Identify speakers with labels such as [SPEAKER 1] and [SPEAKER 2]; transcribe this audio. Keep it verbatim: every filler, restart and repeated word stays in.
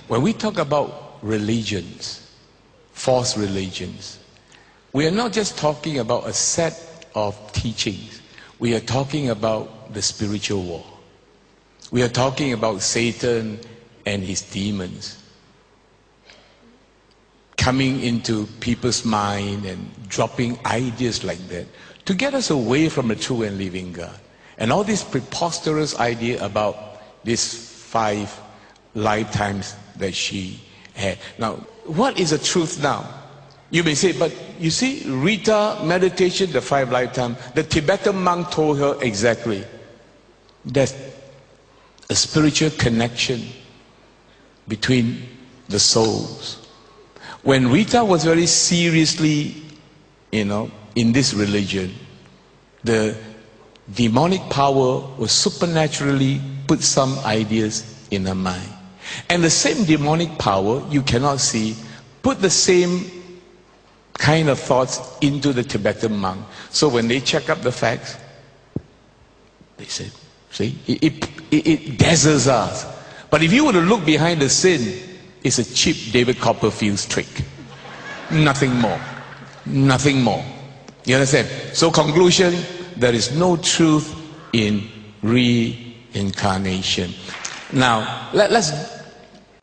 [SPEAKER 1] when we talk about religions, false religions, we are not just talking about a set of teachings. We are talking about the spiritual war. We are talking about Satan and his demons coming into people's mind and dropping ideas like that to get us away from the true and living God. And all this preposterous idea about these five lifetimes that she had. Now, what is the truth now? You may say, but you see, Rita meditation, the five lifetimes, the Tibetan monk told her exactly. There's a spiritual connection between the souls. When Rita was very seriously, you know, in this religion, the demonic power was supernaturally put some ideas in her mind. And the same demonic power, you cannot see, put the same kind of thoughts into the Tibetan monk. So when they check up the facts, they said, see, it, it, it, it dazzles us. But if you were to look behind the sin, it's a cheap David Copperfield's trick. Nothing more. Nothing more. You understand? So conclusion, there is no truth in reincarnation. Now, let, let's